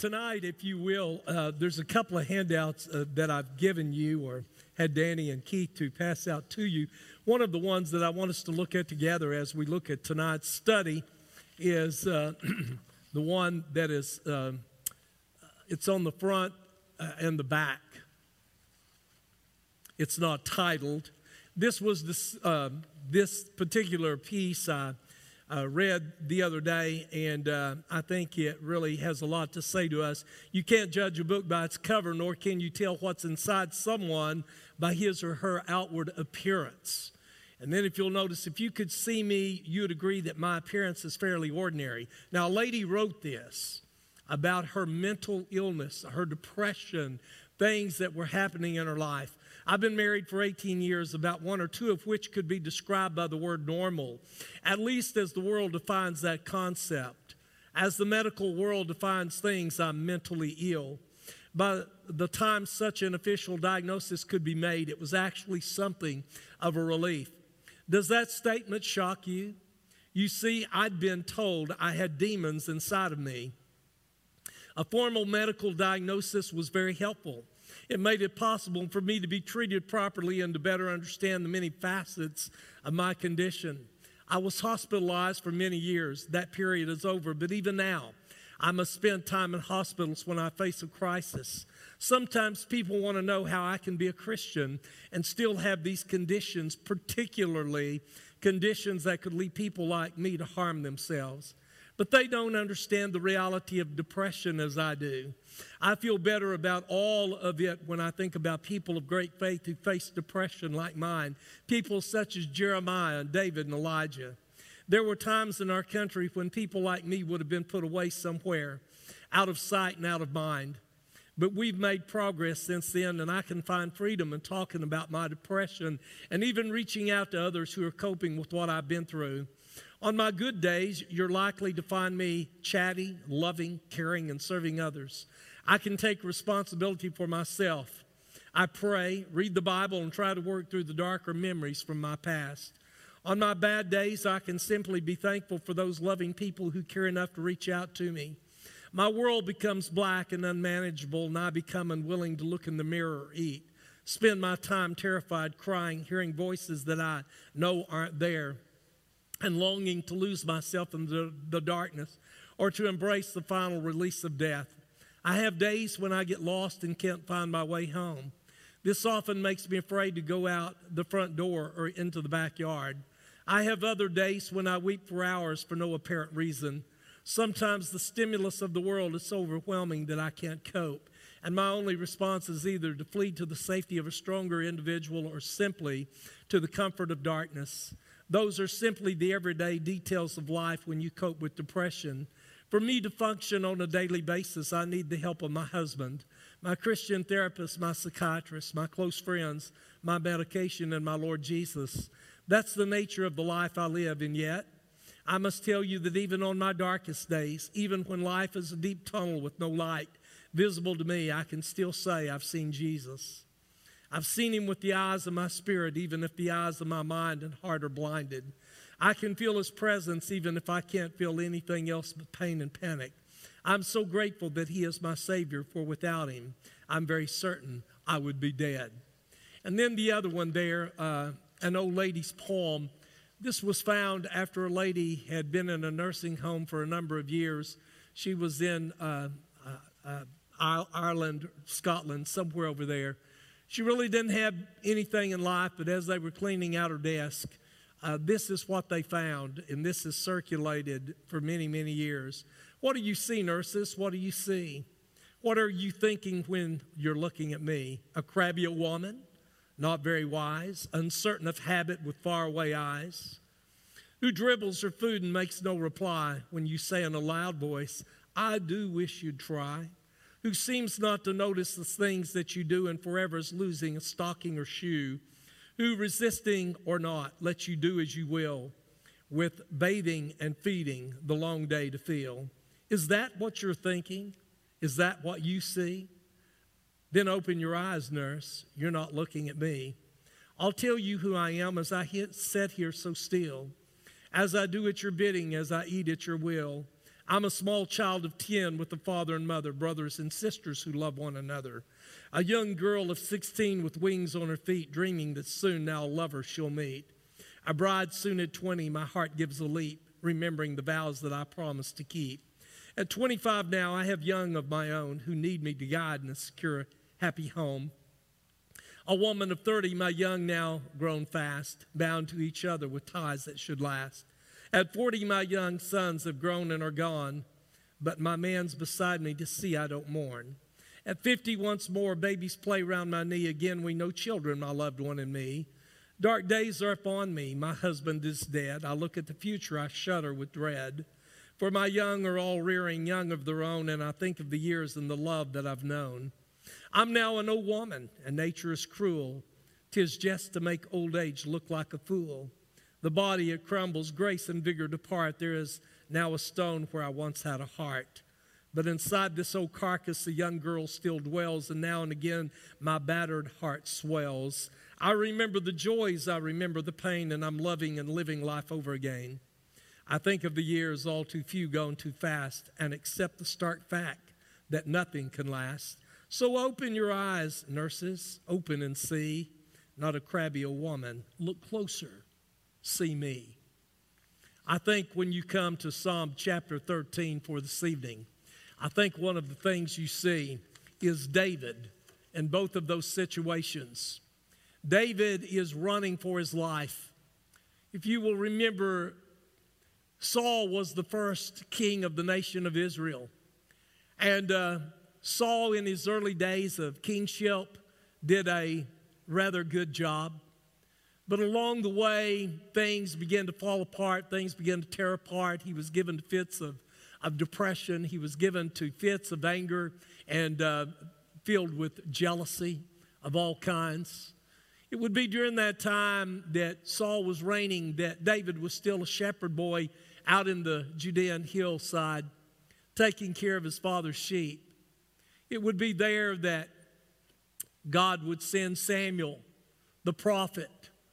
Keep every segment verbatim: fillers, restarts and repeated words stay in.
tonight, if you will, uh, there's a couple of handouts uh, that I've given you or had Danny and Keith to pass out to you. One of the ones that I want us to look at together as we look at tonight's study is uh, the one that is, uh, it's on the front uh, and the back. It's not titled. This was this, uh, this particular piece I uh, read the other day, and uh, I think it really has a lot to say to us. You can't judge a book by its cover, nor can you tell what's inside someone by his or her outward appearance. And then if you'll notice, if you could see me, you would agree that my appearance is fairly ordinary. Now, a lady wrote this about her mental illness, her depression, things that were happening in her life. I've been married for eighteen years, about one or two of which could be described by the word normal, at least as the world defines that concept. As the medical world defines things, I'm mentally ill. By the time such an official diagnosis could be made, it was actually something of a relief. Does that statement shock you? You see, I'd been told I had demons inside of me. A formal medical diagnosis was very helpful. It made it possible for me to be treated properly and to better understand the many facets of my condition. I was hospitalized for many years. That period is over, but even now, I must spend time in hospitals when I face a crisis. Sometimes people want to know how I can be a Christian and still have these conditions, particularly conditions that could lead people like me to harm themselves. But they don't understand the reality of depression as I do. I feel better about all of it when I think about people of great faith who face depression like mine, people such as Jeremiah and David and Elijah. There were times in our country when people like me would have been put away somewhere, out of sight and out of mind. But we've made progress since then, and I can find freedom in talking about my depression and even reaching out to others who are coping with what I've been through. On my good days, you're likely to find me chatty, loving, caring, and serving others. I can take responsibility for myself. I pray, read the Bible, and try to work through the darker memories from my past. On my bad days, I can simply be thankful for those loving people who care enough to reach out to me. My world becomes black and unmanageable, and I become unwilling to look in the mirror or eat. Spend my time terrified, crying, hearing voices that I know aren't there, and longing to lose myself in the, the darkness or to embrace the final release of death. I have days when I get lost and can't find my way home. This often makes me afraid to go out the front door or into the backyard. I have other days when I weep for hours for no apparent reason. Sometimes the stimulus of the world is so overwhelming that I can't cope, and my only response is either to flee to the safety of a stronger individual or simply to the comfort of darkness. Those are simply the everyday details of life when you cope with depression. For me to function on a daily basis, I need the help of my husband, my Christian therapist, my psychiatrist, my close friends, my medication, and my Lord Jesus. That's the nature of the life I live, and yet I must tell you that even on my darkest days, even when life is a deep tunnel with no light visible to me, I can still say I've seen Jesus. I've seen him with the eyes of my spirit, even if the eyes of my mind and heart are blinded. I can feel his presence even if I can't feel anything else but pain and panic. I'm so grateful that he is my Savior, for without him, I'm very certain I would be dead. And then the other one there, uh, an old lady's poem. This was found after a lady had been in a nursing home for a number of years. She was in uh, uh, uh, Ireland, Scotland, somewhere over there. She really didn't have anything in life, but as they were cleaning out her desk, uh, this is what they found, and this is circulated for many, many years. What do you see, nurses? What do you see? What are you thinking when you're looking at me? A crabby woman, not very wise, uncertain of habit with faraway eyes, who dribbles her food and makes no reply when you say in a loud voice, I do wish you'd try. Who seems not to notice the things that you do and forever is losing a stocking or shoe, who, resisting or not, lets you do as you will, with bathing and feeding the long day to feel. Is that what you're thinking? Is that what you see? Then open your eyes, nurse. You're not looking at me. I'll tell you who I am as I sit here so still, as I do at your bidding, as I eat at your will. I'm a small child of ten with a father and mother, brothers and sisters who love one another. A young girl of sixteen with wings on her feet, dreaming that soon now a lover she'll meet. A bride soon at twenty, my heart gives a leap, remembering the vows that I promised to keep. At twenty-five now, I have young of my own who need me to guide in a secure, happy home. A woman of thirty, my young now grown fast, bound to each other with ties that should last. At forty, my young sons have grown and are gone, but my man's beside me to see I don't mourn. At fifty, once more, babies play round my knee. Again, we know children, my loved one and me. Dark days are upon me, my husband is dead. I look at the future, I shudder with dread. For my young are all rearing young of their own, and I think of the years and the love that I've known. I'm now an old woman, and nature is cruel. 'Tis just to make old age look like a fool. The body, it crumbles, grace and vigor depart. There is now a stone where I once had a heart. But inside this old carcass, a young girl still dwells, and now and again my battered heart swells. I remember the joys, I remember the pain, and I'm loving and living life over again. I think of the years, all too few, gone too fast, and accept the stark fact that nothing can last. So open your eyes, nurses, open and see. Not a crabby old woman. Look closer. See me. I think when you come to Psalm chapter thirteen for this evening, I think one of the things you see is David in both of those situations. David is running for his life. If you will remember, Saul was the first king of the nation of Israel. And uh, Saul, in his early days of kingship, did a rather good job. But along the way, things began to fall apart. Things began to tear apart. He was given to fits of, of depression. He was given to fits of anger and uh, filled with jealousy of all kinds. It would be during that time that Saul was reigning that David was still a shepherd boy out in the Judean hillside, taking care of his father's sheep. It would be there that God would send Samuel, the prophet,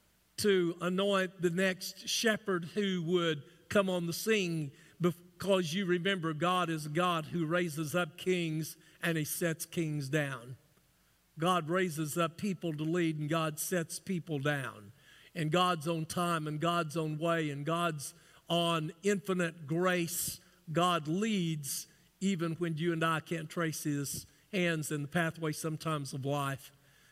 to anoint the next shepherd who would come on the scene, because you remember God is a God who raises up kings and he sets kings down. God raises up people to lead, and God sets people down in God's own time and God's own way and God's on infinite grace. God leads even when you and I can't trace his hands in the pathway sometimes of life.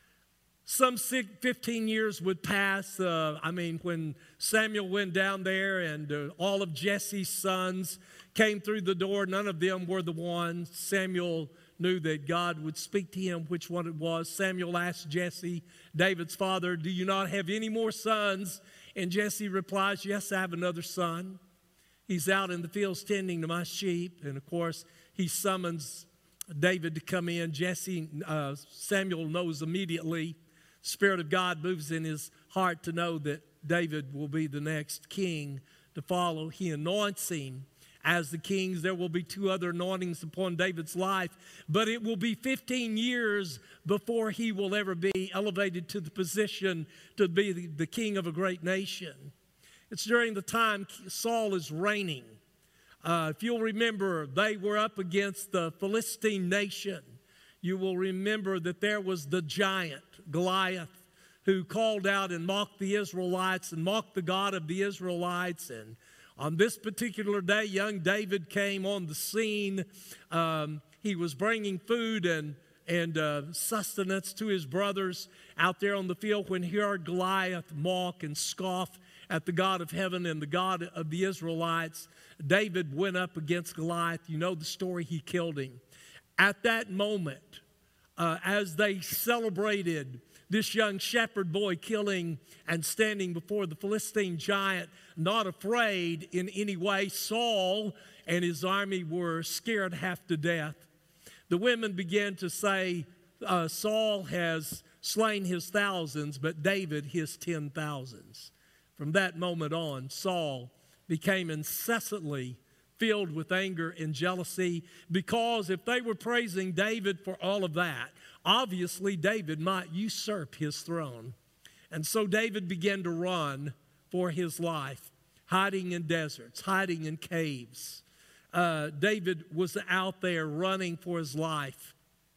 Some fifteen years would pass. Uh, I mean, when Samuel went down there and uh, all of Jesse's sons came through the door, none of them were the one. Samuel knew that God would speak to him which one it was. Samuel asked Jesse, David's father, do you not have any more sons? And Jesse replies, yes, I have another son. He's out in the fields tending to my sheep. And of course, he summons David to come in. Jesse, uh, Samuel knows immediately. Spirit of God moves in his heart to know that David will be the next king to follow. He anoints him as the kings. There will be two other anointings upon David's life, but it will be fifteen years before he will ever be elevated to the position to be the, the king of a great nation. It's during the time Saul is reigning. Uh, if you'll remember, they were up against the Philistine nation. You will remember that there was the giant, Goliath, who called out and mocked the Israelites and mocked the God of the Israelites. And on this particular day, young David came on the scene. Um, he was bringing food and, and uh, sustenance to his brothers out there on the field when he heard Goliath mock and scoff at the God of heaven and the God of the Israelites. David went up against Goliath. You know the story, he killed him. At that moment, uh, as they celebrated this young shepherd boy killing and standing before the Philistine giant, not afraid in any way, Saul and his army were scared half to death. The women began to say, uh, Saul has slain his thousands, but David his ten thousands. From that moment on, Saul became incessantly filled with anger and jealousy, because if they were praising David for all of that, obviously David might usurp his throne. And so David began to run for his life, hiding in deserts, hiding in caves. uh, David was out there running for his life.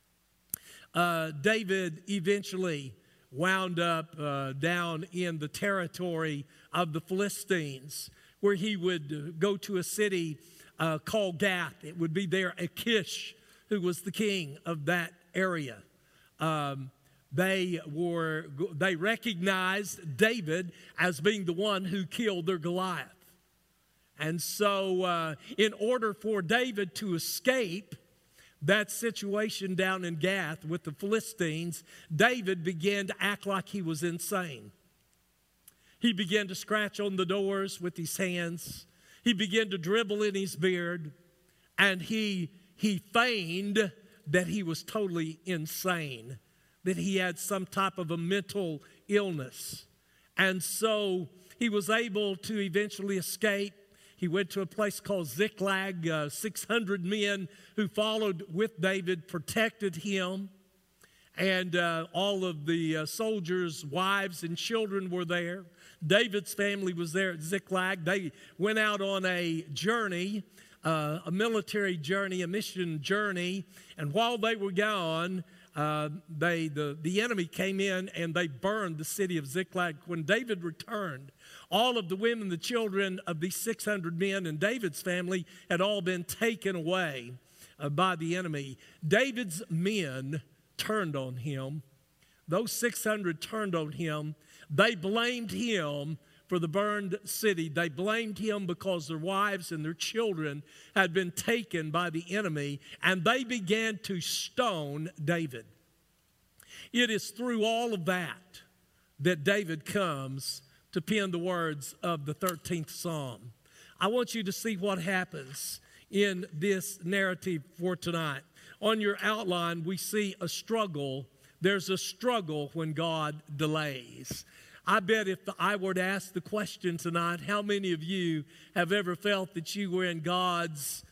Uh, David eventually wound up uh, down in the territory of the Philistines, where he would go to a city uh, called Gath. It would be there Achish, who was the king of that area. Um, they were they recognized David as being the one who killed their Goliath. And so uh, in order for David to escape that situation down in Gath with the Philistines, David began to act like he was insane. He began to scratch on the doors with his hands. He began to dribble in his beard. And he, he feigned that he was totally insane, that he had some type of a mental illness. And so he was able to eventually escape. He went to a place called Ziklag. Uh, six hundred men who followed with David protected him. And uh, all of the uh, soldiers' wives and children were there. David's family was there at Ziklag. They went out on a journey, uh, a military journey, a mission journey. And while they were gone, uh, they the, the enemy came in and they burned the city of Ziklag. When David returned, all of the women, the children of these six hundred men and David's family had all been taken away uh, by the enemy. David's men turned on him. Those six hundred turned on him. They blamed him for the burned city. They blamed him because their wives and their children had been taken by the enemy, and they began to stone David. It is through all of that that David comes to pen the words of the thirteenth Psalm. I want you to see what happens in this narrative for tonight. On your outline, we see a struggle. There's a struggle when God delays. I bet if I were to ask the question tonight, how many of you have ever felt that you were in God's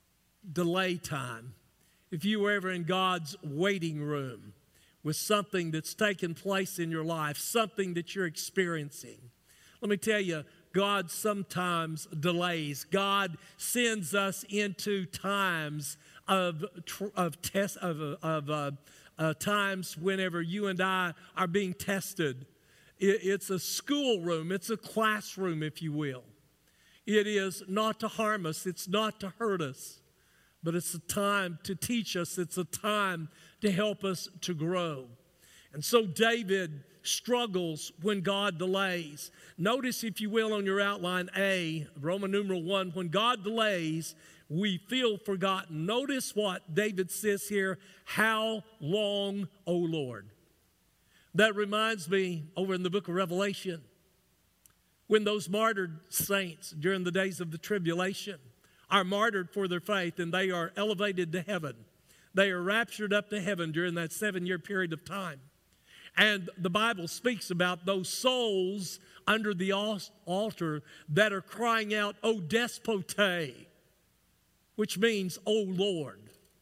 delay time? If you were ever in God's waiting room with something that's taken place in your life, something that you're experiencing. Let me tell you, God sometimes delays. God sends us into times of of test of of uh, uh, times whenever you and I are being tested. It, it's a schoolroom. It's a classroom, if you will. It is not to harm us. It's not to hurt us, but it's a time to teach us. It's a time to help us to grow. And so David struggles when God delays. Notice, if you will, on your outline A, Roman numeral one, when God delays, we feel forgotten. Notice what David says here, how long, O Lord? That reminds me over in the book of Revelation, when those martyred saints during the days of the tribulation are martyred for their faith and they are elevated to heaven. They are raptured up to heaven during that seven-year period of time. And the Bible speaks about those souls under the altar that are crying out, O despote, which means, O Lord.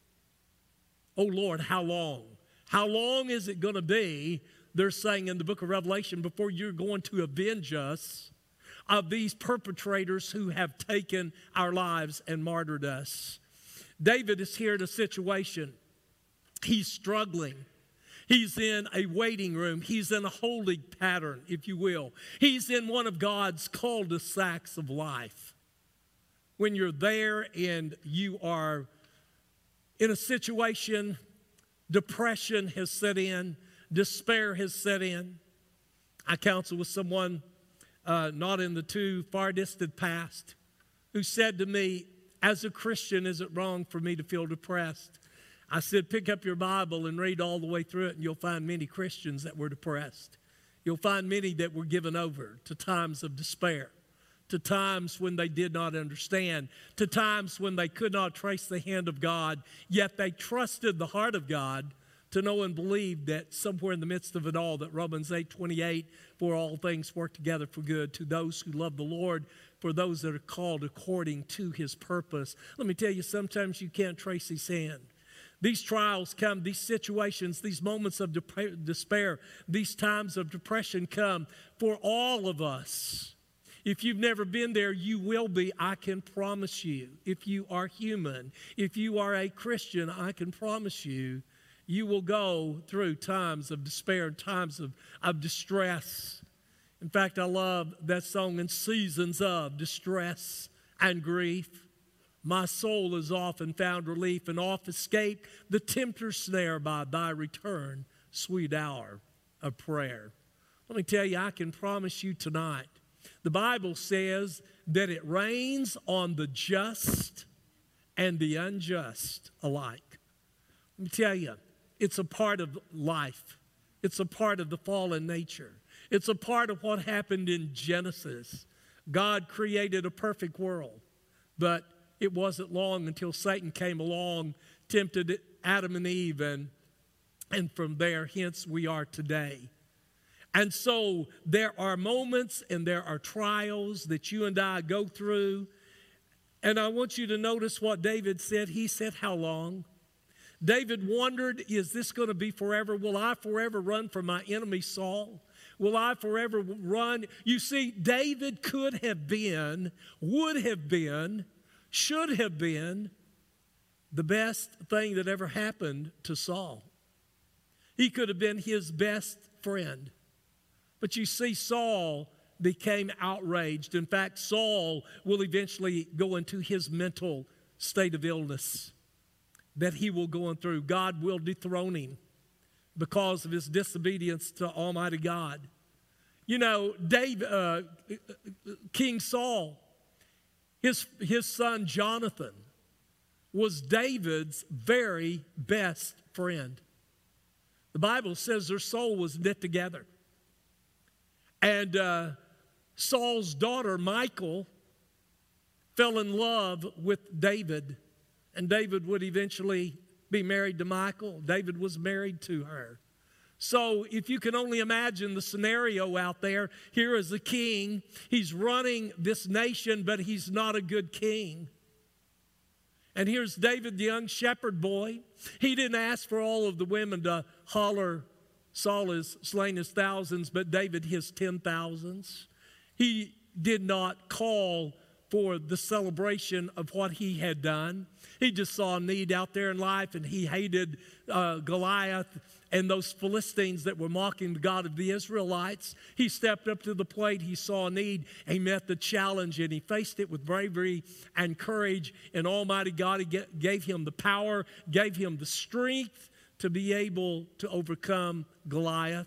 O Lord, how long? How long is it going to be, they're saying in the book of Revelation, before you're going to avenge us of these perpetrators who have taken our lives and martyred us? David is here in a situation. He's struggling. He's in a waiting room. He's in a holding pattern, if you will. He's in one of God's cul-de-sacs of life. When you're there and you are in a situation, depression has set in, despair has set in. I counseled with someone uh, not in the too far distant past who said to me, as a Christian, is it wrong for me to feel depressed? I said, pick up your Bible and read all the way through it, and you'll find many Christians that were depressed. You'll find many that were given over to times of despair, to times when they did not understand, to times when they could not trace the hand of God, yet they trusted the heart of God to know and believe that somewhere in the midst of it all, that Romans eight twenty-eight, for all things work together for good to those who love the Lord, for those that are called according to his purpose. Let me tell you, sometimes you can't trace his hand. These trials come, these situations, these moments of despair, these times of depression come for all of us. If you've never been there, you will be, I can promise you. If you are human, if you are a Christian, I can promise you, you will go through times of despair and times of, of distress. In fact, I love that song, In Seasons of Distress and Grief. My soul has often found relief and oft escaped the tempter's snare by thy return, sweet hour of prayer. Let me tell you, I can promise you tonight, the Bible says that it rains on the just and the unjust alike. Let me tell you, it's a part of life. It's a part of the fallen nature. It's a part of what happened in Genesis. God created a perfect world, but it wasn't long until Satan came along, tempted Adam and Eve, and, and from there, hence we are today. And so there are moments and there are trials that you and I go through. And I want you to notice what David said. He said, how long? David wondered, is this going to be forever? Will I forever run from my enemy Saul? Will I forever run? You see, David could have been, would have been, should have been the best thing that ever happened to Saul. He could have been his best friend. But you see, Saul became outraged. In fact, Saul will eventually go into his mental state of illness that he will go on through. God will dethrone him because of his disobedience to Almighty God. You know, David, uh, King Saul, his, his son Jonathan was David's very best friend. The Bible says their soul was knit together. And uh, Saul's daughter, Michal, fell in love with David. And David would eventually be married to Michal. David was married to her. So if you can only imagine the scenario out there, here is a king. He's running this nation, but he's not a good king. And here's David, the young shepherd boy. He didn't ask for all of the women to holler, Saul has slain his thousands, but David his ten thousands. He did not call for the celebration of what he had done. He just saw a need out there in life, and he hated uh, Goliath and those Philistines that were mocking the God of the Israelites. He stepped up to the plate. He saw a need. He met the challenge, and he faced it with bravery and courage. And Almighty God he gave him the power, gave him the strength to be able to overcome Goliath.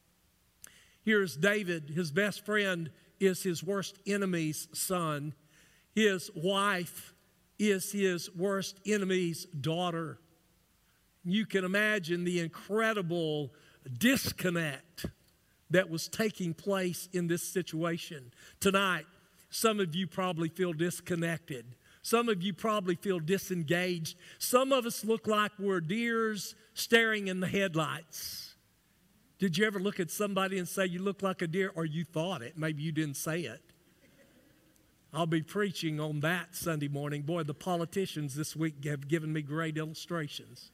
Here's David. His best friend is his worst enemy's son. His wife is his worst enemy's daughter. You can imagine the incredible disconnect that was taking place in this situation. Tonight, some of you probably feel disconnected. Some of you probably feel disengaged. Some of us look like we're deers staring in the headlights. Did you ever look at somebody and say, you look like a deer? Or you thought it. Maybe you didn't say it. I'll be preaching on that Sunday morning. Boy, the politicians this week have given me great illustrations.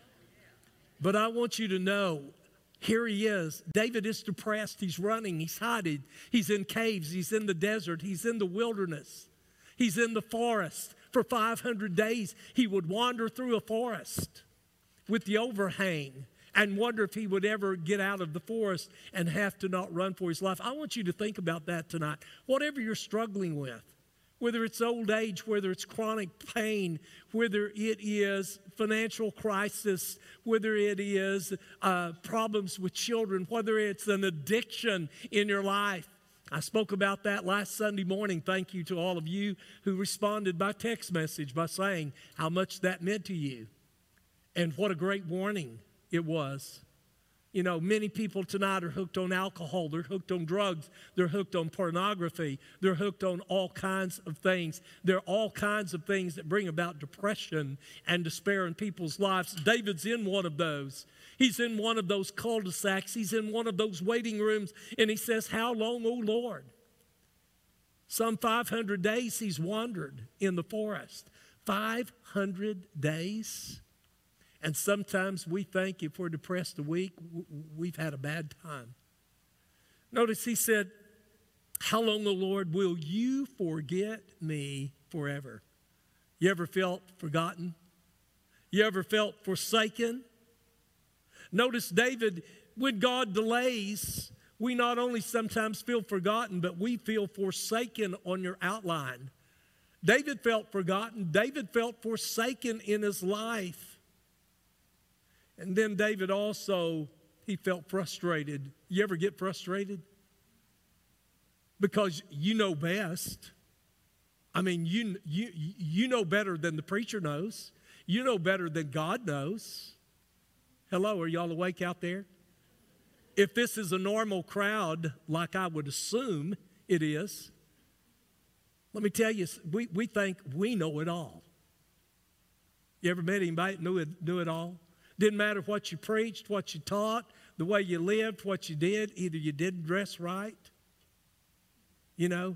But I want you to know, here he is. David is depressed. He's running. He's hiding. He's in caves. He's in the desert. He's in the wilderness. He's in the forest. For five hundred days, he would wander through a forest with the overhang and wonder if he would ever get out of the forest and have to not run for his life. I want you to think about that tonight. Whatever you're struggling with, whether it's old age, whether it's chronic pain, whether it is financial crisis, whether it is uh, problems with children, whether it's an addiction in your life. I spoke about that last Sunday morning. Thank you to all of you who responded by text message by saying how much that meant to you. And what a great warning it was. You know, many people tonight are hooked on alcohol. They're hooked on drugs. They're hooked on pornography. They're hooked on all kinds of things. There are all kinds of things that bring about depression and despair in people's lives. David's in one of those. He's in one of those cul-de-sacs. He's in one of those waiting rooms. And he says, how long, O Lord? Some five hundred days he's wandered in the forest. five hundred days. And sometimes we think if we're depressed a week, we've had a bad time. Notice he said, How long, O Lord, will you forget me forever? You ever felt forgotten? You ever felt forsaken? Notice David, when God delays, we not only sometimes feel forgotten, but we feel forsaken on your outline. David felt forgotten. David felt forsaken in his life. And then David also, he felt frustrated. You ever get frustrated? Because you know best. I mean, you, you, you know better than the preacher knows. You know better than God knows. Hello, are y'all awake out there? If this is a normal crowd, like I would assume it is, let me tell you, we, we think we know it all. You ever met anybody that knew it, knew it all? Didn't matter what you preached, what you taught, the way you lived, what you did. Either you didn't dress right, you know.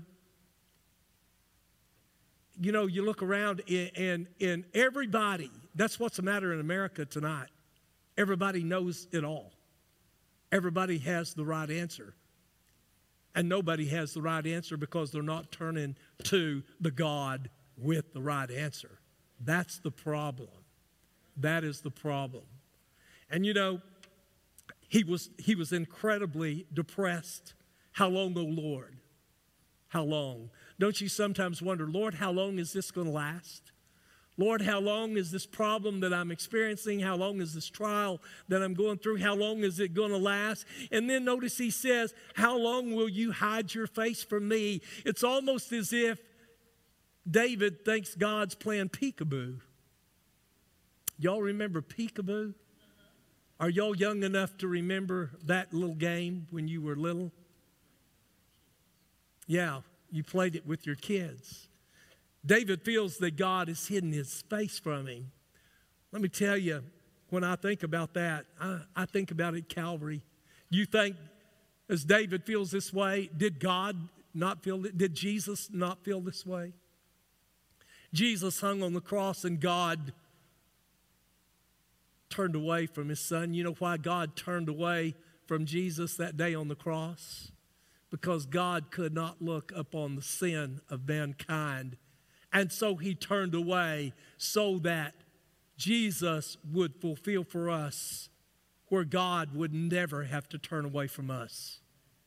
You know, you look around and, and, and everybody, that's what's the matter in America tonight. Everybody knows it all. Everybody has the right answer. And nobody has the right answer because they're not turning to the God with the right answer. That's the problem. That is the problem. And you know, he was, he was incredibly depressed. How long, O Lord? How long? Don't you sometimes wonder, Lord, how long is this going to last? Lord, how long is this problem that I'm experiencing? How long is this trial that I'm going through? How long is it going to last? And then notice he says, how long will you hide your face from me? It's almost as if David thinks God's playing peekaboo. Y'all remember peekaboo? Are y'all young enough to remember that little game when you were little? Yeah, you played it with your kids. David feels that God has hidden his face from him. Let me tell you, when I think about that, I, I think about it Calvary. You think, as David feels this way, did God not feel it? Did Jesus not feel this way? Jesus hung on the cross and God turned away from his son. You know why God turned away from Jesus that day on the cross? Because God could not look upon the sin of mankind. And so he turned away so that Jesus would fulfill for us where God would never have to turn away from us.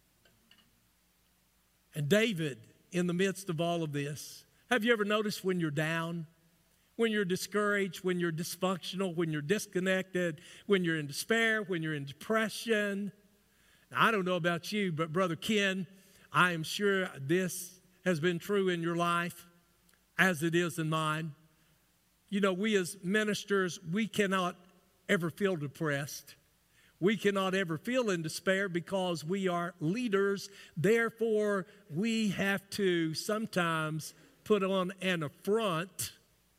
And David, in the midst of all of this, have you ever noticed when you're down, when you're discouraged, when you're dysfunctional, when you're disconnected, when you're in despair, when you're in depression? Now, I don't know about you, but Brother Ken, I am sure this has been true in your life as it is in mine. You know, we as ministers, we cannot ever feel depressed. We cannot ever feel in despair because we are leaders. Therefore, we have to sometimes put on an affront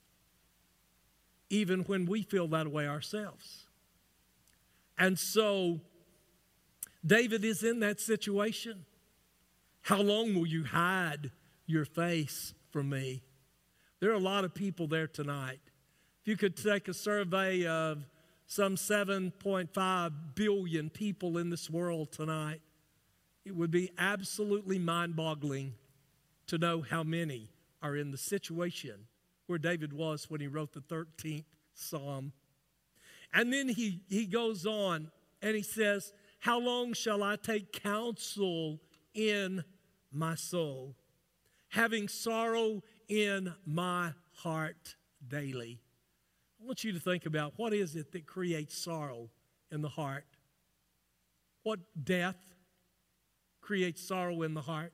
even when we feel that way ourselves. And so, David is in that situation. How long will you hide your face from me? There are a lot of people there tonight. If you could take a survey of some seven point five billion people in this world tonight, it would be absolutely mind-boggling to know how many are in the situation where David was when he wrote the thirteenth Psalm. And then he, he goes on and he says, how long shall I take counsel in my soul, having sorrow in my heart daily? I want you to think about what is it that creates sorrow in the heart? What death creates sorrow in the heart?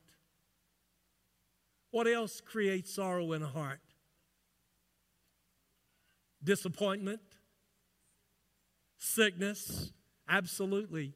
What else creates sorrow in a heart? Disappointment, sickness, absolutely.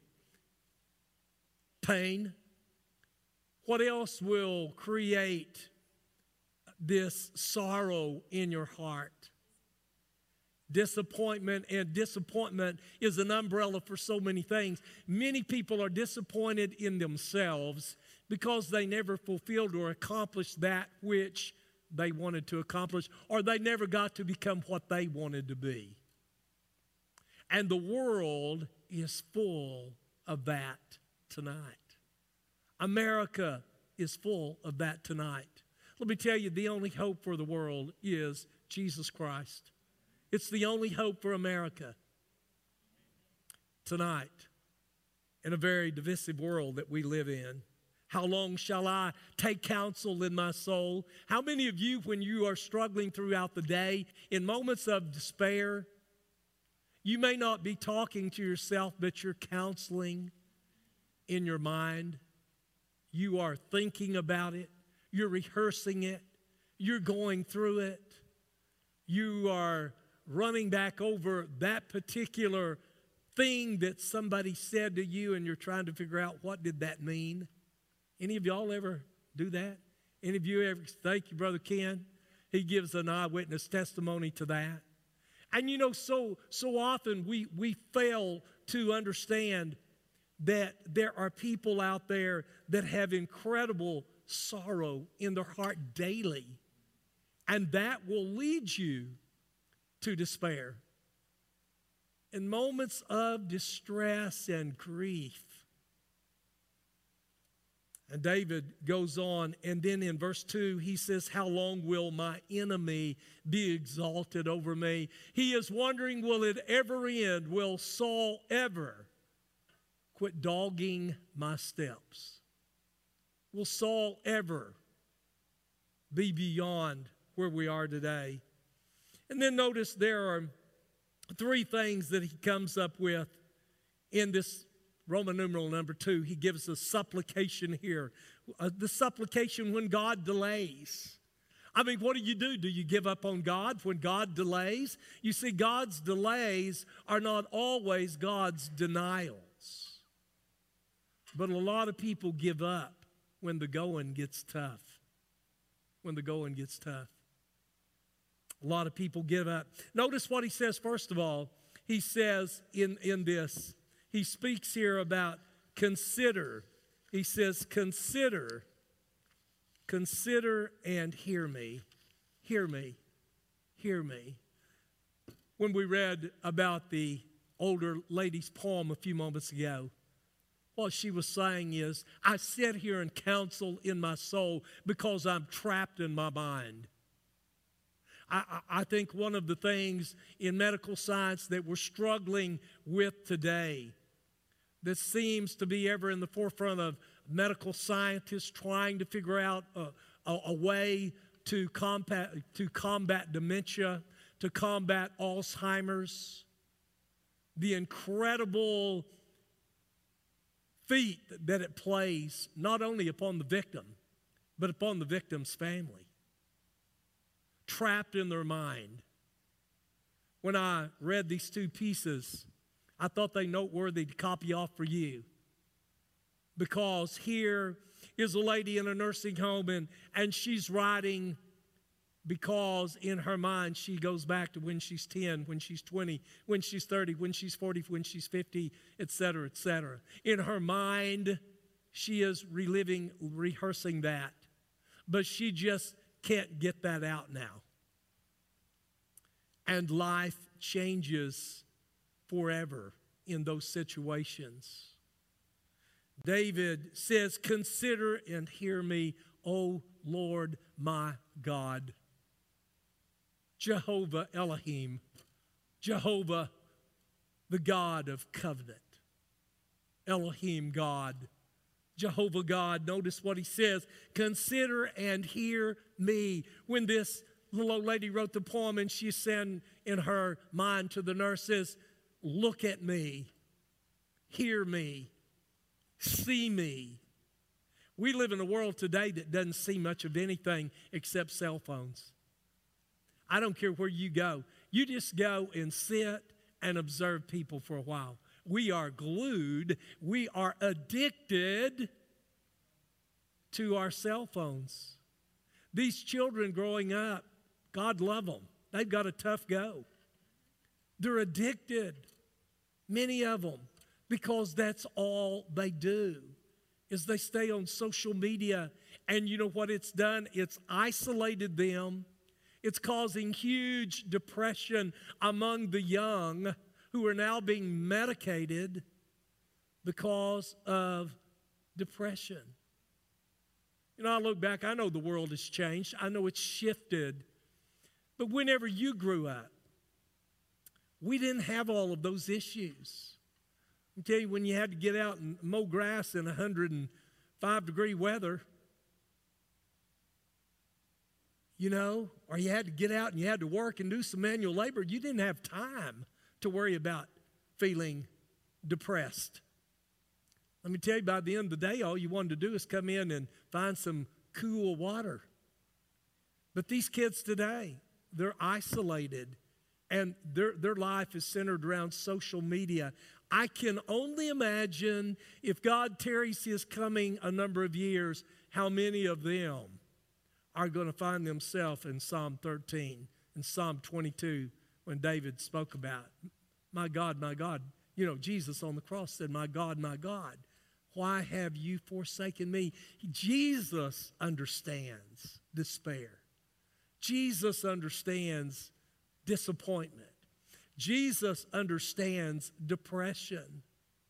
Pain. What else will create this sorrow in your heart? Disappointment, and disappointment is an umbrella for so many things. Many people are disappointed in themselves because they never fulfilled or accomplished that which they wanted to accomplish, or they never got to become what they wanted to be. And the world is full of that tonight. America is full of that tonight. Let me tell you, the only hope for the world is Jesus Christ. It's the only hope for America tonight in a very divisive world that we live in. How long shall I take counsel in my soul? How many of you, when you are struggling throughout the day, in moments of despair, you may not be talking to yourself, but you're counseling in your mind. You are thinking about it. You're rehearsing it. You're going through it. You are running back over that particular thing that somebody said to you, and you're trying to figure out what did that mean. Any of y'all ever do that? Any of you ever? Thank you, Brother Ken. He gives an eyewitness testimony to that. And you know, so so often we we fail to understand that there are people out there that have incredible sorrow in their heart daily, and that will lead you to despair. In moments of distress and grief. And David goes on, and then in verse two, he says, how long will my enemy be exalted over me? He is wondering, will it ever end? Will Saul ever quit dogging my steps? Will Saul ever be beyond where we are today? And then notice there are three things that he comes up with in this Roman numeral number two. He gives a supplication here. Uh, the supplication when God delays. I mean, what do you do? Do you give up on God when God delays? You see, God's delays are not always God's denials. But a lot of people give up when the going gets tough. When the going gets tough. A lot of people give up. Notice what he says, first of all. He says in, in this, he speaks here about consider. He says, consider, consider and hear me. Hear me. Hear me. When we read about the older lady's poem a few moments ago, what she was saying is, I sit here and counsel in my soul because I'm trapped in my mind. I, I think one of the things in medical science that we're struggling with today that seems to be ever in the forefront of medical scientists trying to figure out a, a, a way to combat, to combat dementia, to combat Alzheimer's, the incredible feat that it plays not only upon the victim, but upon the victim's family. Trapped in their mind. When I read these two pieces, I thought they noteworthy to copy off for you. Because here is a lady in a nursing home, and, and she's writing because in her mind she goes back to when she's ten, when she's twenty, when she's thirty, when she's forty, when she's fifty, et cetera, et cetera. In her mind, she is reliving, rehearsing that. But she just can't get that out now. And life changes forever in those situations. David says, consider and hear me, O Lord my God. Jehovah Elohim, Jehovah, the God of covenant. Elohim, God. Jehovah God, notice what he says, consider and hear me. When this little old lady wrote the poem and she said in her mind to the nurses, look at me, hear me, see me. We live in a world today that doesn't see much of anything except cell phones. I don't care where you go. You just go and sit and observe people for a while. We are glued, we are addicted to our cell phones. These children growing up, God love them. They've got a tough go. They're addicted, many of them, because that's all they do, is they stay on social media. And you know what it's done? It's isolated them. It's causing huge depression among the young who are now being medicated because of depression. You know, I look back, I know the world has changed. I know it's shifted. But whenever you grew up, we didn't have all of those issues. I tell you, when you had to get out and mow grass in one hundred five degree weather, you know, or you had to get out and you had to work and do some manual labor, you didn't have time to worry about feeling depressed. Let me tell you, by the end of the day, all you wanted to do is come in and find some cool water. But these kids today, they're isolated, and their, their life is centered around social media. I can only imagine if God tarries his coming a number of years, how many of them are going to find themselves in Psalm thirteen and Psalm twenty-two when David spoke about, my God, my God. You know, Jesus on the cross said, my God, my God, why have you forsaken me? Jesus understands despair. Jesus understands disappointment. Jesus understands depression.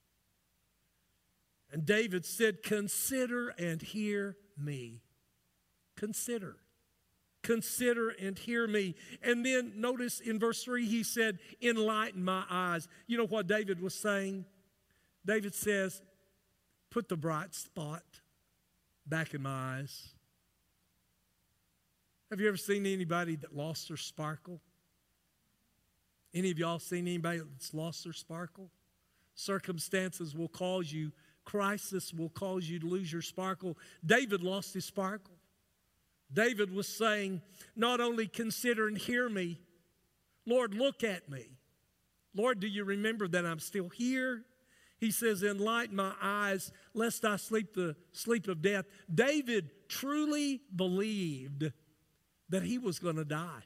And David said, consider and hear me. Consider. Consider and hear me. And then notice in verse three, he said, enlighten my eyes. You know what David was saying? David says, put the bright spot back in my eyes. Have you ever seen anybody that lost their sparkle? Any of y'all seen anybody that's lost their sparkle? Circumstances will cause you, crisis will cause you to lose your sparkle. David lost his sparkle. David was saying, not only consider and hear me, Lord, look at me. Lord, do you remember that I'm still here? He says, enlighten my eyes, lest I sleep the sleep of death. David truly believed that he was going to die.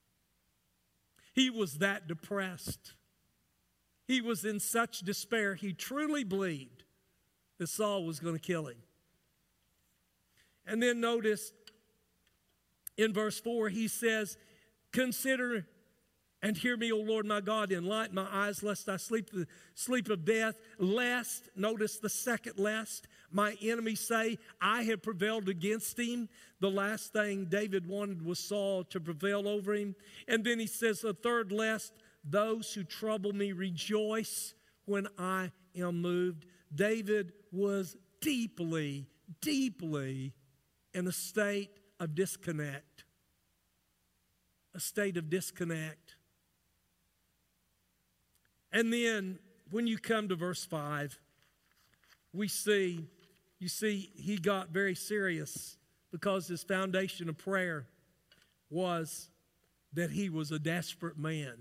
He was that depressed. He was in such despair. He truly believed that Saul was going to kill him. And then notice in verse four, he says, consider and hear me, O Lord my God, enlighten my eyes, lest I sleep the sleep of death, lest, notice the second lest, my enemies say, I have prevailed against him. The last thing David wanted was Saul to prevail over him. And then he says, the third lest, those who trouble me rejoice when I am moved. David was deeply, deeply in a state of disconnect. A state of disconnect. And then when you come to verse five, we see, you see, he got very serious because his foundation of prayer was that he was a desperate man.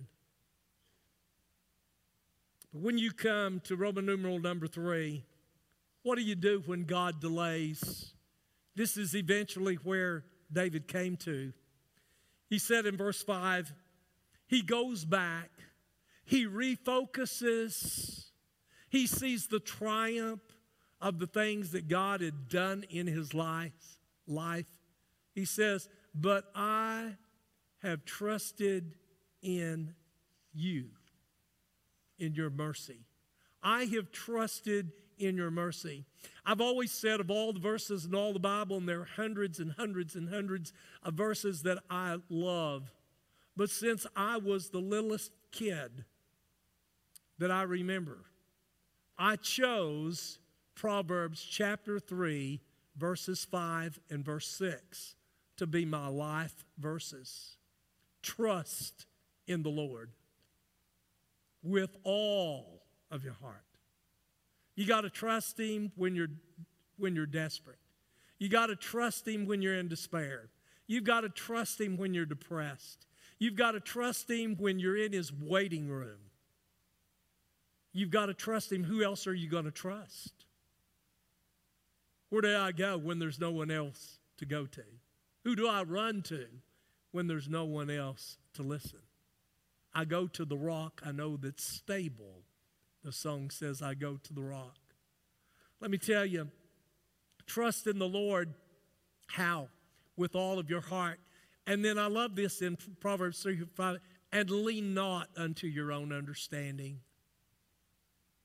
But when you come to Roman numeral number three, what do you do when God delays? This is eventually where David came to. He said in verse five, he goes back, he refocuses, he sees the triumph of the things that God had done in his life. life. He says, but I have trusted in you, in your mercy. I have trusted in your mercy. I've always said of all the verses in all the Bible, and there are hundreds and hundreds and hundreds of verses that I love. But since I was the littlest kid that I remember, I chose Proverbs chapter three, verses five and verse six to be my life verses. Trust in the Lord with all of your heart. You got to trust him when you're, when you're desperate. You got to trust him when you're in despair. You've got to trust him when you're depressed. You've got to trust him when you're in his waiting room. You've got to trust him. Who else are you going to trust? Where do I go when there's no one else to go to? Who do I run to when there's no one else to listen? I go to the rock I know that's stable. The song says, I go to the rock. Let me tell you, trust in the Lord. How? With all of your heart. And then I love this in Proverbs three, five, and lean not unto your own understanding.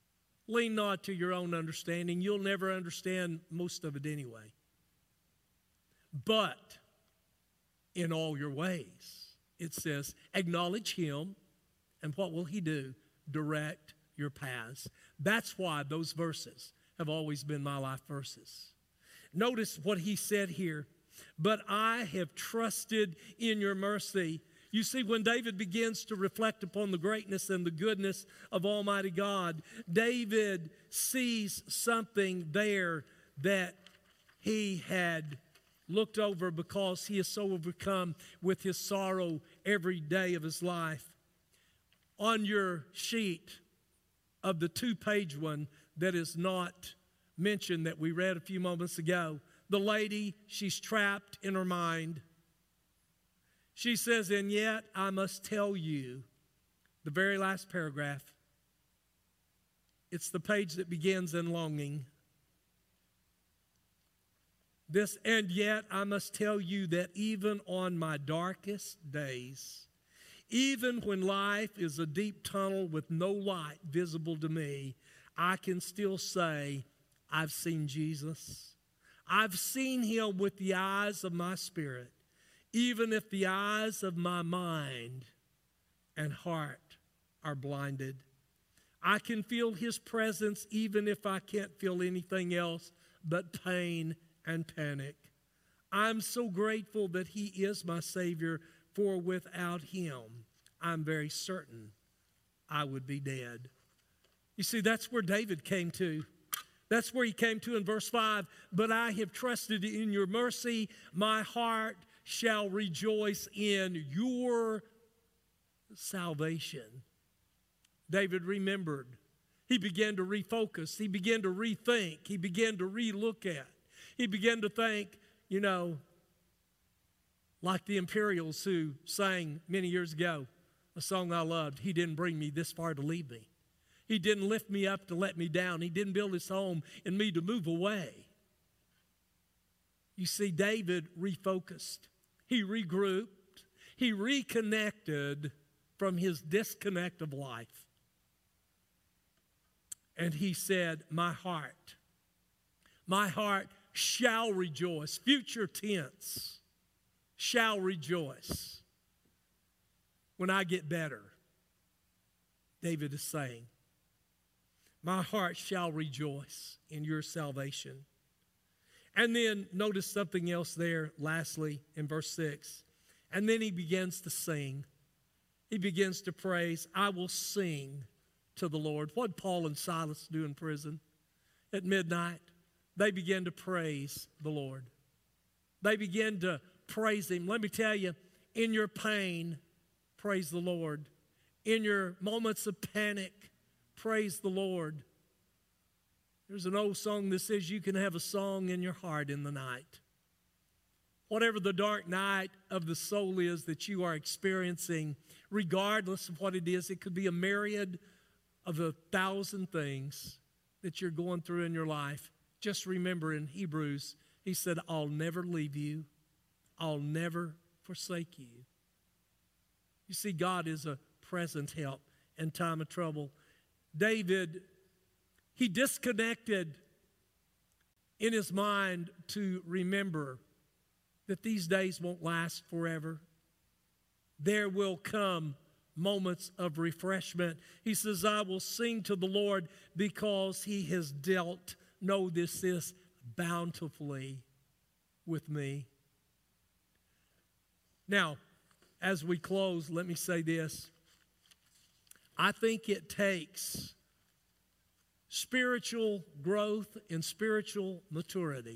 Lean not to your own understanding. You'll never understand most of it anyway. But in all your ways, it says, acknowledge him, and what will he do? Direct your paths. That's why those verses have always been my life verses. Notice what he said here. But I have trusted in your mercy. You see, when David begins to reflect upon the greatness and the goodness of Almighty God, David sees something there that he had looked over because he is so overcome with his sorrow every day of his life. On your sheet of the two-page one that is not mentioned that we read a few moments ago, the lady, she's trapped in her mind. She says, and yet I must tell you, the very last paragraph, it's the page that begins in longing. This, and yet I must tell you that even on my darkest days, even when life is a deep tunnel with no light visible to me, I can still say, I've seen Jesus. I've seen him with the eyes of my spirit, even if the eyes of my mind and heart are blinded. I can feel his presence even if I can't feel anything else but pain and panic. I'm so grateful that he is my Savior, for without him, I'm very certain I would be dead. You see, that's where David came to. That's where he came to in verse five. But I have trusted in your mercy. My heart shall rejoice in your salvation. David remembered. He began to refocus. He began to rethink. He began to relook at. He began to think, you know, like the Imperials who sang many years ago, a song I loved, he didn't bring me this far to leave me. He didn't lift me up to let me down. He didn't build his home in me to move away. You see, David refocused. He regrouped. He reconnected from his disconnect of life. And he said, my heart, my heart shall rejoice. Future tense, shall rejoice when I get better. David is saying, my heart shall rejoice in your salvation. And then notice something else there, lastly, in verse six. And then he begins to sing. He begins to praise. I will sing to the Lord. What did Paul and Silas do in prison? At midnight, they began to praise the Lord. They began to praise him. Let me tell you, in your pain, praise the Lord. In your moments of panic, praise the Lord. There's an old song that says you can have a song in your heart in the night. Whatever the dark night of the soul is that you are experiencing, regardless of what it is, it could be a myriad of a thousand things that you're going through in your life. Just remember in Hebrews, he said, I'll never leave you. I'll never forsake you. You see, God is a present help in time of trouble. David, he disconnected in his mind to remember that these days won't last forever. There will come moments of refreshment. He says, I will sing to the Lord because he has dealt, know this, this, bountifully with me. Now, as we close, let me say this. I think it takes spiritual growth and spiritual maturity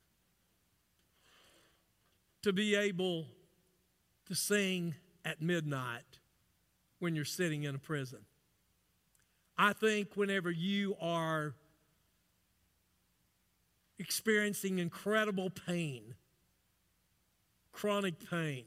to be able to sing at midnight when you're sitting in a prison. I think whenever you are experiencing incredible pain, chronic pain,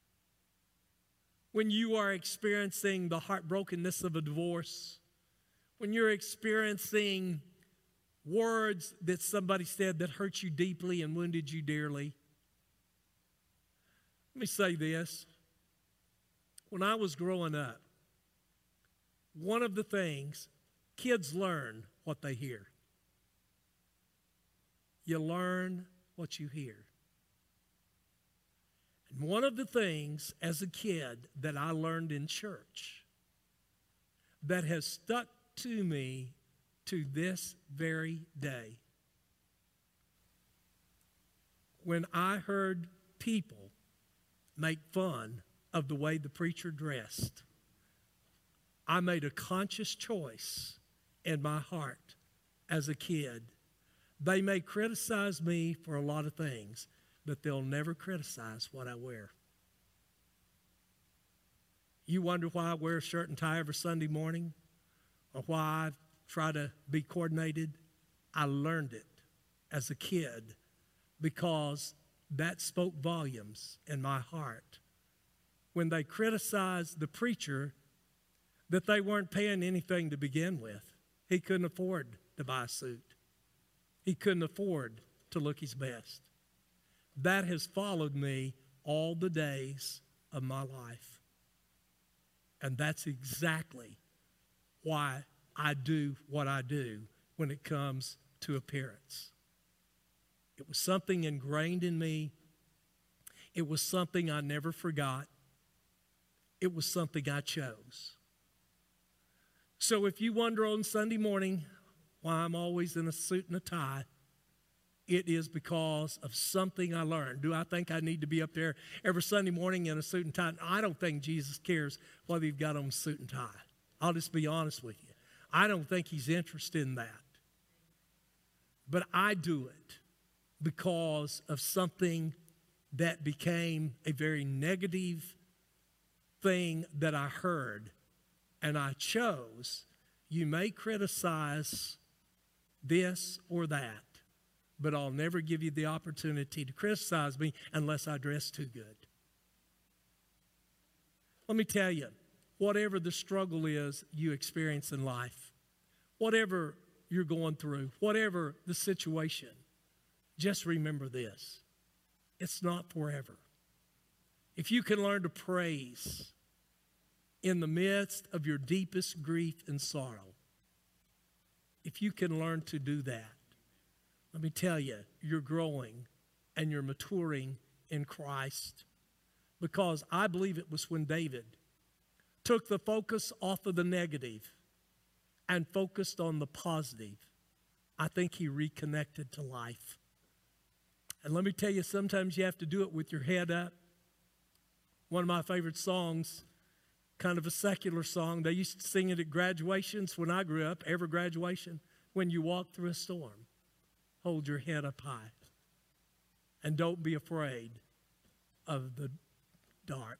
when you are experiencing the heartbrokenness of a divorce, when you're experiencing words that somebody said that hurt you deeply and wounded you dearly. Let me say this. When I was growing up, one of the things, kids learn what they hear. You learn what you hear. One of the things as a kid that I learned in church that has stuck to me to this very day, when I heard people make fun of the way the preacher dressed, I made a conscious choice in my heart as a kid. They may criticize me for a lot of things, but they'll never criticize what I wear. You wonder why I wear a shirt and tie every Sunday morning, or why I try to be coordinated? I learned it as a kid because that spoke volumes in my heart. When they criticized the preacher, that they weren't paying anything to begin with. He couldn't afford to buy a suit. He couldn't afford to look his best. That has followed me all the days of my life. And that's exactly why I do what I do when it comes to appearance. It was something ingrained in me. It was something I never forgot. It was something I chose. So if you wonder on Sunday morning why I'm always in a suit and a tie, it is because of something I learned. Do I think I need to be up there every Sunday morning in a suit and tie? I don't think Jesus cares whether you've got on a suit and tie. I'll just be honest with you. I don't think he's interested in that. But I do it because of something that became a very negative thing that I heard, and I chose. You may criticize this or that, but I'll never give you the opportunity to criticize me unless I dress too good. Let me tell you, whatever the struggle is you experience in life, whatever you're going through, whatever the situation, just remember this: it's not forever. If you can learn to praise in the midst of your deepest grief and sorrow, if you can learn to do that, let me tell you, you're growing and you're maturing in Christ. Because I believe it was when David took the focus off of the negative and focused on the positive, I think he reconnected to life. And let me tell you, sometimes you have to do it with your head up. One of my favorite songs, kind of a secular song, they used to sing it at graduations when I grew up, every graduation. When you walk through a storm, hold your head up high and don't be afraid of the dark.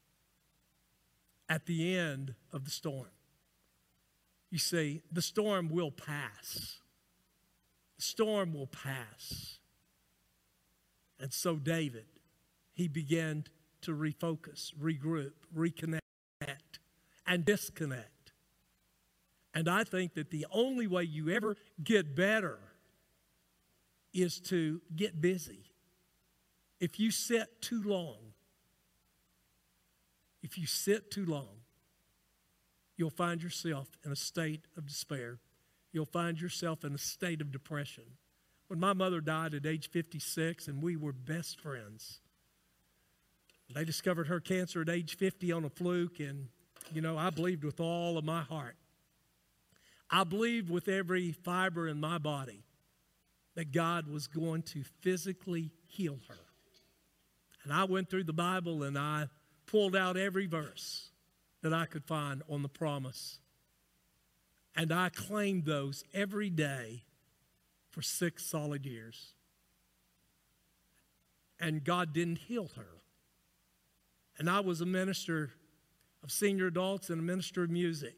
At the end of the storm, you see, the storm will pass. The storm will pass. And so David, he began to refocus, regroup, reconnect, and disconnect. And I think that the only way you ever get better is to get busy. If you sit too long, if you sit too long, you'll find yourself in a state of despair. You'll find yourself in a state of depression. When my mother died at age fifty-six, and we were best friends, they discovered her cancer at age fifty on a fluke, and, you know, I believed with all of my heart. I believed with every fiber in my body that God was going to physically heal her. And I went through the Bible and I pulled out every verse that I could find on the promise. And I claimed those every day for six solid years. And God didn't heal her. And I was a minister of senior adults and a minister of music.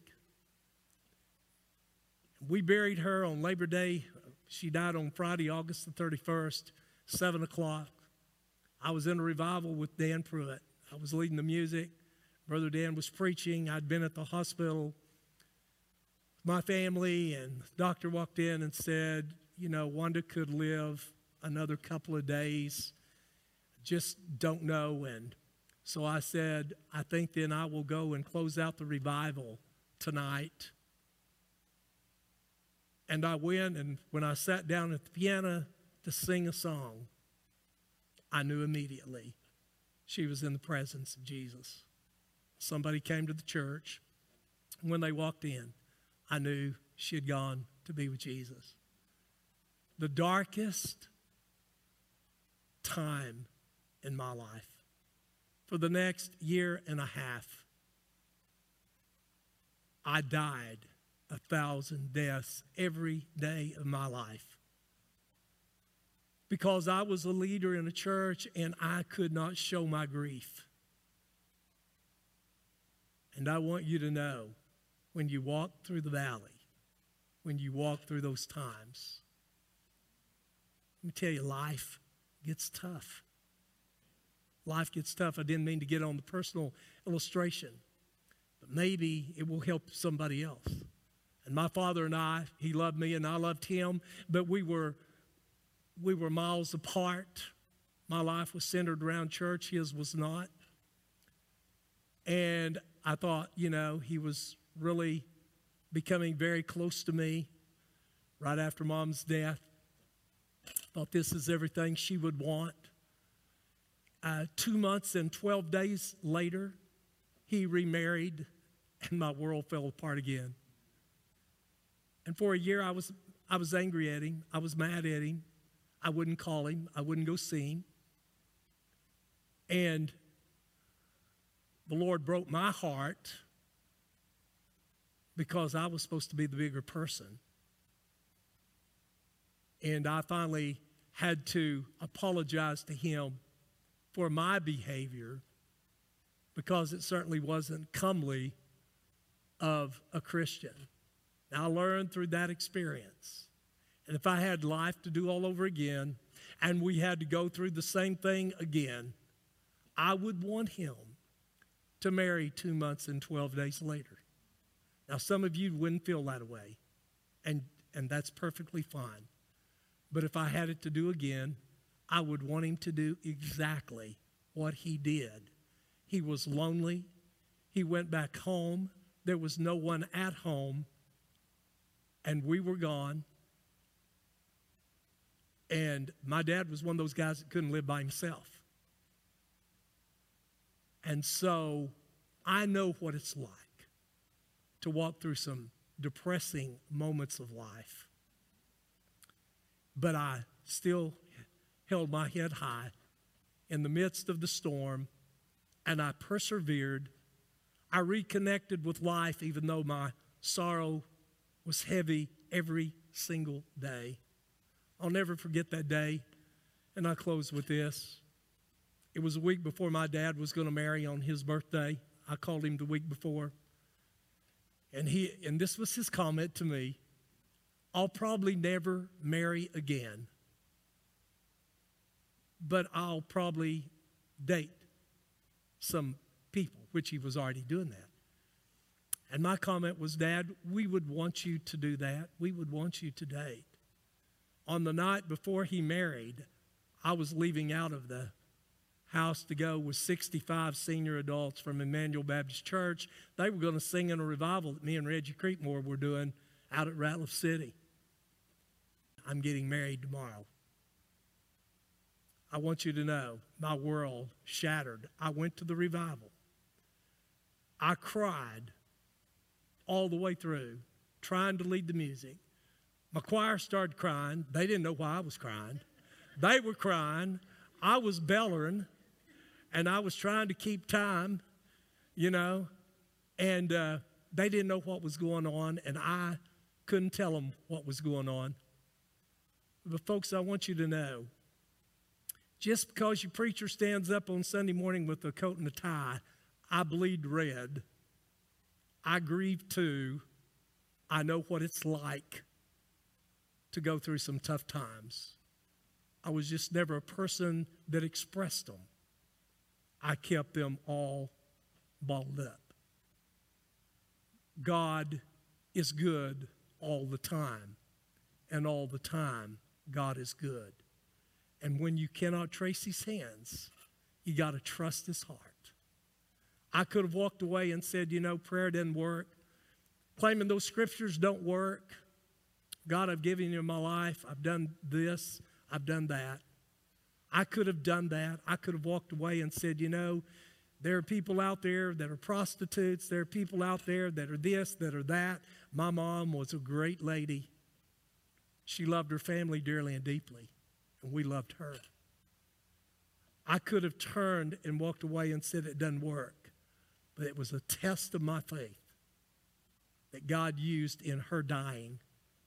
We buried her on Labor Day. She died on Friday, August the thirty-first, seven o'clock. I was in a revival with Dan Pruitt. I was leading the music. Brother Dan was preaching. I'd been at the hospital with my family, and the doctor walked in and said, you know, Wanda could live another couple of days. Just don't know. And so I said, I think then I will go and close out the revival tonight. And I went, and when I sat down at the piano to sing a song, I knew immediately she was in the presence of Jesus. Somebody came to the church. When they walked in, I knew she had gone to be with Jesus. The darkest time in my life, for the next year and a half, I died a thousand deaths every day of my life because I was a leader in a church and I could not show my grief. And I want you to know, when you walk through the valley, when you walk through those times, let me tell you, life gets tough. Life gets tough. I didn't mean to get on the personal illustration, but maybe it will help somebody else. And my father and I, he loved me and I loved him, but we were we were miles apart. My life was centered around church, his was not. And I thought, you know, he was really becoming very close to me right after Mom's death. Thought this is everything she would want. Uh, two months and twelve days later, he remarried, and my world fell apart again. And for a year, I was I was angry at him. I was mad at him. I wouldn't call him. I wouldn't go see him. And the Lord broke my heart because I was supposed to be the bigger person. And I finally had to apologize to him for my behavior because it certainly wasn't comely of a Christian. Now, I learned through that experience. And if I had life to do all over again and we had to go through the same thing again, I would want him to marry two months and twelve days later. Now, some of you wouldn't feel that way, and, and that's perfectly fine. But if I had it to do again, I would want him to do exactly what he did. He was lonely. He went back home. There was no one at home, and we were gone. And my dad was one of those guys that couldn't live by himself. And so I know what it's like to walk through some depressing moments of life. But I still held my head high in the midst of the storm, and I persevered. I reconnected with life even though my sorrow was heavy every single day. I'll never forget that day, and I close with this. It was a week before my dad was going to marry on his birthday. I called him the week before, and he and this was his comment to me: I'll probably never marry again, but I'll probably date some people, which he was already doing that. And my comment was, Dad, we would want you to do that. We would want you to date. On the night before he married, I was leaving out of the house to go with sixty-five senior adults from Emmanuel Baptist Church. They were going to sing in a revival that me and Reggie Creekmore were doing out at Ratliff City. I'm getting married tomorrow. I want you to know, my world shattered. I went to the revival. I cried all the way through, trying to lead the music. My choir started crying. They didn't know why I was crying. They were crying. I was bellowing, and I was trying to keep time, you know, and uh, they didn't know what was going on, and I couldn't tell them what was going on. But folks, I want you to know, just because your preacher stands up on Sunday morning with a coat and a tie, I bleed red. I grieve too. I know what it's like to go through some tough times. I was just never a person that expressed them. I kept them all bottled up. God is good all the time, and all the time God is good. And when you cannot trace his hands, you got to trust his heart. I could have walked away and said, you know, prayer didn't work. Claiming those scriptures don't work. God, I've given you my life. I've done this. I've done that. I could have done that. I could have walked away and said, you know, there are people out there that are prostitutes. There are people out there that are this, that are that. My mom was a great lady. She loved her family dearly and deeply, and we loved her. I could have turned and walked away and said it doesn't work, but it was a test of my faith that God used in her dying.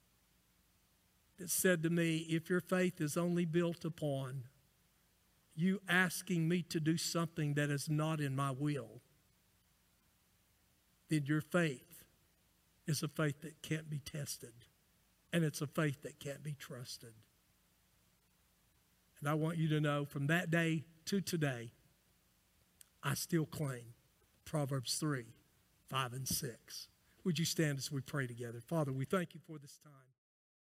It said to me, if your faith is only built upon you asking me to do something that is not in my will, then your faith is a faith that can't be tested, and it's a faith that can't be trusted. And I want you to know, from that day to today, I still claim Proverbs three, five, and six. Would you stand as we pray together? Father, we thank you for this time.